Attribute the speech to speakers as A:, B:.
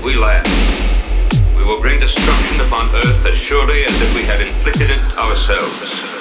A: we land. We will bring destruction upon Earth as surely as if we had inflicted it ourselves.